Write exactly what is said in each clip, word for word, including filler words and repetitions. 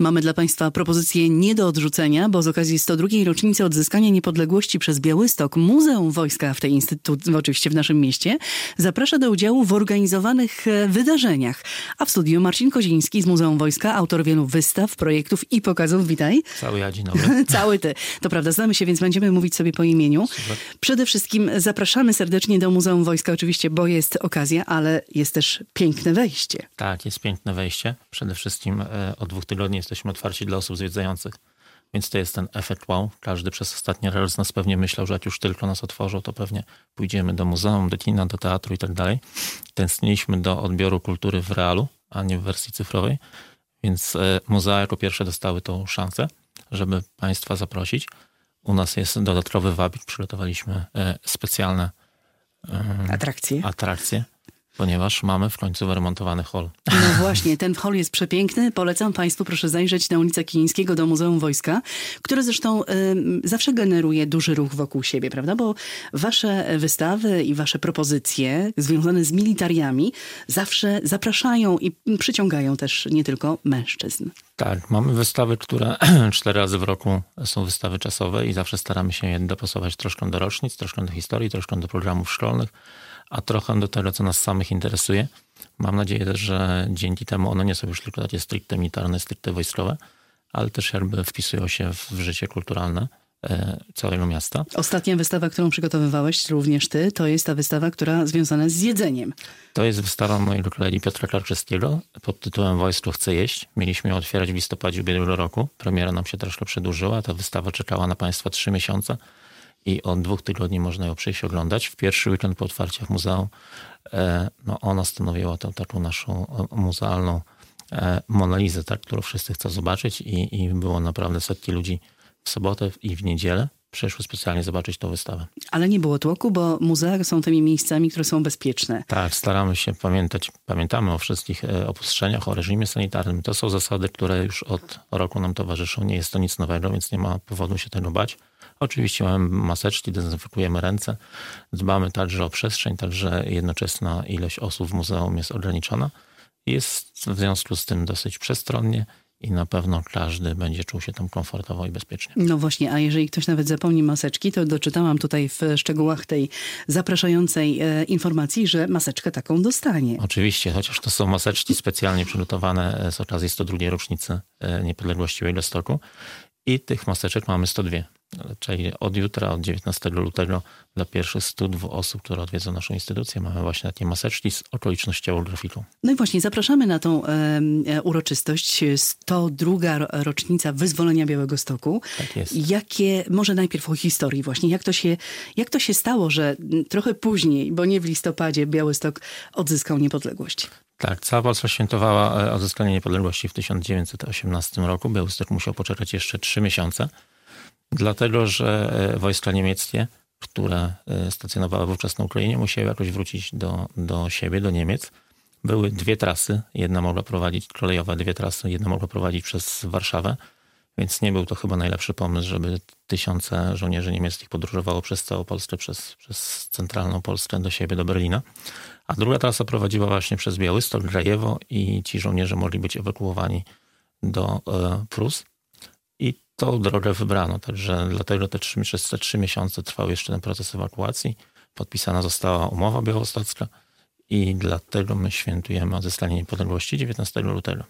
Mamy dla Państwa propozycję nie do odrzucenia, bo z okazji sto drugiej rocznicy odzyskania niepodległości przez Białystok Muzeum Wojska w tej instytucji, oczywiście w naszym mieście, zaprasza do udziału w organizowanych wydarzeniach. A w studiu Marcin Koziński z Muzeum Wojska, autor wielu wystaw, projektów i pokazów. Witaj. Cały ja, dzień dobry. Cały ty. To prawda, znamy się, więc będziemy mówić sobie po imieniu. Super. Przede wszystkim zapraszamy serdecznie do Muzeum Wojska, oczywiście, bo jest okazja, ale jest też piękne wejście. Tak, jest piękne wejście. Przede wszystkim e, od dwóch tygodni jesteśmy otwarci dla osób zwiedzających, więc to jest ten efekt wow. Każdy przez ostatni raz nas pewnie myślał, że jak już tylko nas otworzą, to pewnie pójdziemy do muzeum, do kina, do teatru i tak dalej. Tęskniliśmy do odbioru kultury w realu, a nie w wersji cyfrowej, więc e, muzea jako pierwsze dostały tą szansę, żeby Państwa zaprosić. U nas jest dodatkowy wabik, przygotowaliśmy e, specjalne e, Atrakcje. atrakcje. Ponieważ mamy w końcu wyremontowany hol. No właśnie, ten hol jest przepiękny. Polecam Państwu, proszę zajrzeć na ulicę Kilińskiego do Muzeum Wojska, które zresztą y, zawsze generuje duży ruch wokół siebie, prawda? Bo wasze wystawy i wasze propozycje związane z militariami zawsze zapraszają i przyciągają też nie tylko mężczyzn. Tak, mamy wystawy, które cztery razy w roku są wystawy czasowe i zawsze staramy się je dopasować troszkę do rocznic, troszkę do historii, troszkę do programów szkolnych, a trochę do tego, co nas samych interesuje. Mam nadzieję też, że dzięki temu one nie są już tylko takie stricte militarne, stricte wojskowe, ale też jakby wpisują się w życie kulturalne e, całego miasta. Ostatnia wystawa, którą przygotowywałeś, również ty, to jest ta wystawa, która związana z jedzeniem. To jest wystawa mojego kolegi Piotra Karczewskiego pod tytułem Wojsko chce jeść. Mieliśmy ją otwierać w listopadzie ubiegłego roku. Premiera nam się troszkę przedłużyła. Ta wystawa czekała na Państwa trzy miesiące. I od dwóch tygodni można ją przyjść oglądać. W pierwszy weekend po otwarciach muzeum e, no ona stanowiła tą taką naszą muzealną e, monalizę, tak, którą wszyscy chcą zobaczyć i, i było naprawdę setki ludzi w sobotę i w niedzielę. Przyszły specjalnie zobaczyć tą wystawę. Ale nie było tłoku, bo muzea są tymi miejscami, które są bezpieczne. Tak, staramy się pamiętać, pamiętamy o wszystkich obostrzeniach, o reżimie sanitarnym. To są zasady, które już od roku nam towarzyszą. Nie jest to nic nowego, więc nie ma powodu się tego bać. Oczywiście mamy maseczki, dezynfekujemy ręce, dbamy także o przestrzeń, także jednoczesna ilość osób w muzeum jest ograniczona. Jest w związku z tym dosyć przestronnie i na pewno każdy będzie czuł się tam komfortowo i bezpiecznie. No właśnie, a jeżeli ktoś nawet zapomni maseczki, to doczytałam tutaj w szczegółach tej zapraszającej e, informacji, że maseczkę taką dostanie. Oczywiście, chociaż to są maseczki specjalnie przygotowane z okazji sto drugiej rocznicy niepodległości Białegostoku i tych maseczek mamy sto dwa. Czyli od jutra, od dziewiętnastego lutego dla pierwszych stu dwóch osób, które odwiedzą naszą instytucję, mamy właśnie takie maseczki z okolicznościową grafiką. No i właśnie zapraszamy na tą e, uroczystość sto druga rocznica wyzwolenia Białegostoku. Tak jest. Jakie, może najpierw o historii właśnie, jak to się, jak to się stało, że trochę później, bo nie w listopadzie, Białystok odzyskał niepodległość? Tak, cała Polska świętowała odzyskanie niepodległości w tysiąc dziewięćset osiemnastym roku. Białystok musiał poczekać jeszcze trzy miesiące. Dlatego, że wojska niemieckie, które stacjonowały wówczas na Ukrainie, musiały jakoś wrócić do, do siebie, do Niemiec. Były dwie trasy. Jedna mogła prowadzić, kolejowe dwie trasy, jedna mogła prowadzić przez Warszawę, więc nie był to chyba najlepszy pomysł, żeby tysiące żołnierzy niemieckich podróżowało przez całą Polskę, przez, przez centralną Polskę do siebie, do Berlina. A druga trasa prowadziła właśnie przez Białystok, Grajewo i ci żołnierze mogli być ewakuowani do e, Prus. I tą drogę wybrano, także dlatego te trzy, przez te trzy miesiące trwał jeszcze ten proces ewakuacji. Podpisana została umowa białostocka i dlatego my świętujemy odzyskanie niepodległości dziewiętnastego lutego.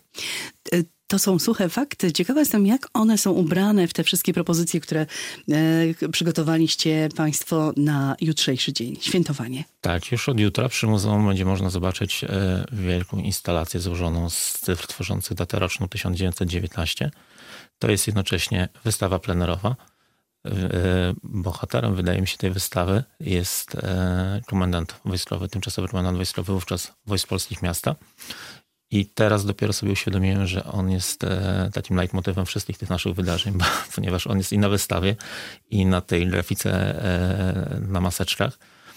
To są suche fakty. Ciekawa jestem, jak one są ubrane w te wszystkie propozycje, które e, przygotowaliście Państwo na jutrzejszy dzień, świętowanie. Tak, już od jutra przy muzeum będzie można zobaczyć e, wielką instalację złożoną z cyfr tworzących datę roczną tysiąc dziewięćset dziewiętnaście. To jest jednocześnie wystawa plenerowa. Bohaterem, wydaje mi się, tej wystawy jest komendant wojskowy, tymczasowy komendant wojskowy wówczas Wojsk Polskich Miasta. I teraz dopiero sobie uświadomiłem, że on jest takim leitmotywem wszystkich tych naszych wydarzeń, bo, ponieważ on jest i na wystawie, i na tej grafice na maseczkach.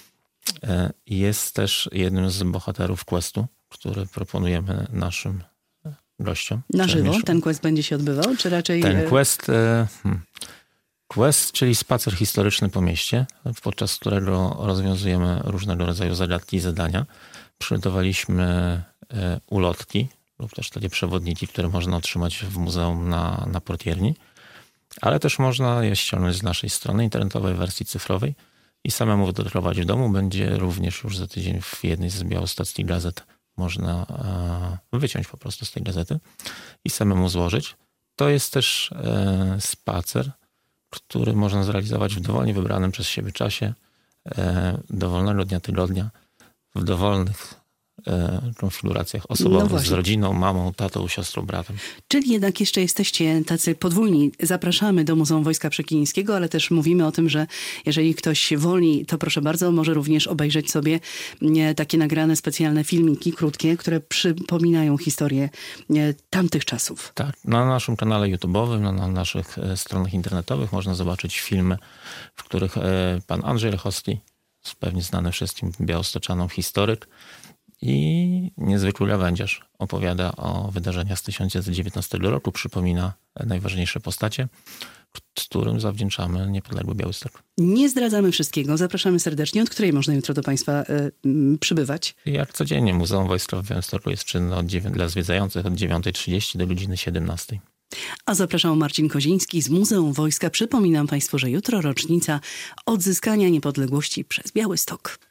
Jest też jednym z bohaterów questu, który proponujemy naszym gościom. Na żywo ten quest będzie się odbywał, czy raczej... Ten quest, hmm, quest, czyli spacer historyczny po mieście, podczas którego rozwiązujemy różnego rodzaju zagadki i zadania. Przygotowaliśmy ulotki, lub też takie przewodniki, które można otrzymać w muzeum na, na portierni, ale też można je ściągnąć z naszej strony internetowej w wersji cyfrowej i samemu wydrukować w domu. Będzie również już za tydzień w jednej z białostockich gazet można e, wyciąć po prostu z tej gazety i samemu złożyć. To jest też e, spacer, który można zrealizować w dowolnie wybranym przez siebie czasie, e, dowolnego dnia tygodnia, w dowolnych e, konfiguracjach osobowych, No z rodziną, mamą, tatą, siostrą, bratem. Czyli jednak jeszcze jesteście tacy podwójni. Zapraszamy do Muzeum Wojska Przykińskiego, ale też mówimy o tym, że jeżeli ktoś woli, to proszę bardzo, może również obejrzeć sobie e, takie nagrane specjalne filmiki, krótkie, które przypominają historię e, tamtych czasów. Tak, na naszym kanale YouTube'owym, na, na naszych e, stronach internetowych można zobaczyć filmy, w których e, pan Andrzej Lechowski, pewnie znany wszystkim białostoczanom historyk i niezwykły gawędziarz, opowiada o wydarzeniach z tysiąc dziewięćset dziewiętnastego roku, przypomina najważniejsze postacie, którym zawdzięczamy niepodległy Białystok. Nie zdradzamy wszystkiego. Zapraszamy serdecznie. Od której można jutro do Państwa y, y, przybywać? Jak codziennie Muzeum Wojska w Białymstoku jest czynne od dziewię- dla zwiedzających od dziewiątej trzydzieści do godziny siedemnastej. A zapraszał Marcin Koziński z Muzeum Wojska. Przypominam Państwu, że jutro rocznica odzyskania niepodległości przez Białystok.